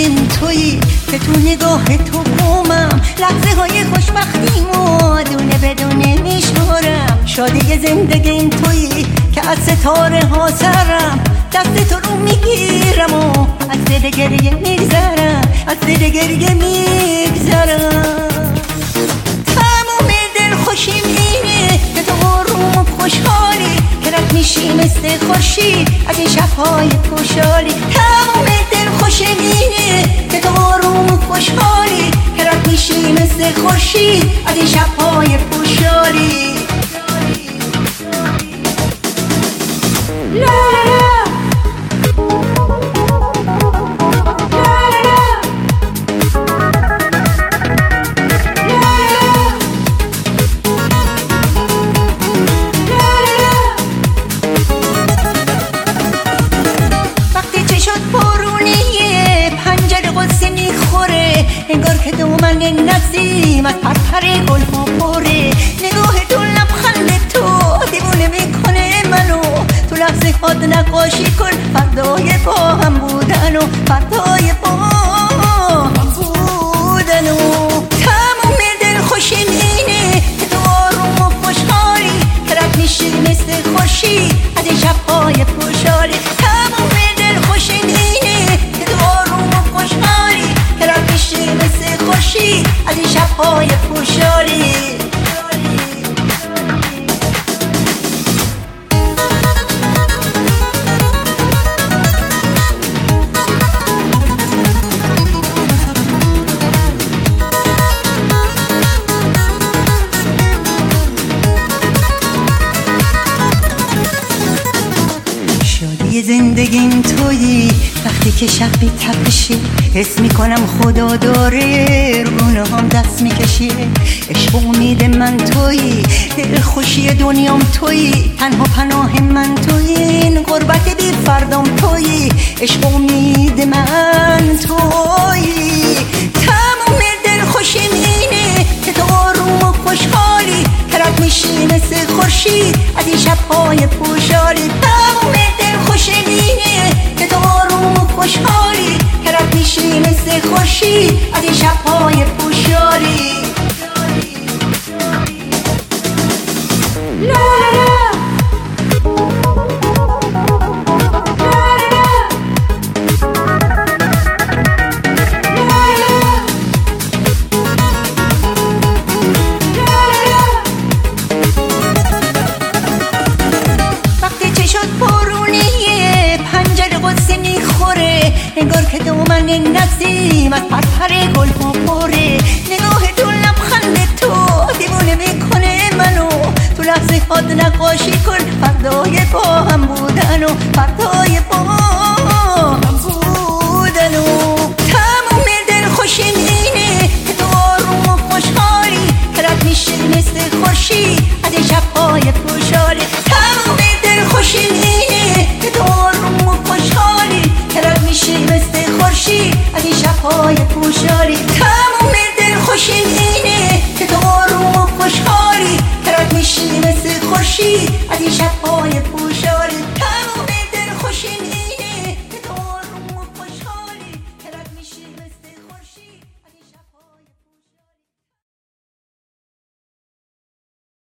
زندگیم تویی که تو نگاه تو قومم، لحظه های خوشبختیمو دونه بدونه میشمارم. شادی زندگیم تویی که از ستاره ها سرم، دست تو رو میگیرم و از دل گریه میگذرم، از دل گریه میگذرم. تمام دل خوشیم اینه که تو آروم و خوشحالی، که رد میشی مثل خورشید از این شبهای خوشحالی. تمام دل خوشیم اینه که تو آروم و خوشحالی، که رد میشی مثل خورشید از این شبهای خوشحالی. انگار که دومن نسیم از پرپر گل ها پره، نگاه تو لبخند تو دیوونه میکنه منو. تو لحظه هات نقاشی کن فردای با هم بودن و فردای با هم بودن. و تمام دل خوشیم اینه که تو آروم و خوشحالی، که رد میشی مثل خورشید از این شبهای خوشحالی. تمام دل خوشیم اینه که تو آروم و خوشحالی، که رد میشی مثل خورشید از این شبهای خوشحالی. زندگیم تویی وقتی که شب بی تپشه، حس میکنم خدا داره رونه هم دست میکشه. عشق و امید من تویی، دل خوشی دنیام تویی، تنها پناه من تویی، این غربت بی فردام تویی، عشق و امید من تویی. تمام دل خوشیم اینه که تو آروم و خوشحالی، که رد میشی مثل خورشید از این شبهای خوشحالی. تمام دل خوشیم اینه که تو آروم و خوشحالی، که رد میشی مثل خورشید از این شبهای خوشحالی. انگار که دومن نسیم از پرپر گل ها پره، نگاه تو لبخند تو دیوونه میکنه منو. تو لحظه هات نقاشی کن فردای با هم بودن و فردای با هم بودن. و تمام دل خوشیم اینه که تو آروم و خوشحالی، که رد میشی مثل خورشید از این شبهای خوشحالی. تمام دل خوشیم اینه که تو آروم و خوشحالی، که رد میشی مثل خورشید از این شبهای خوشحالی.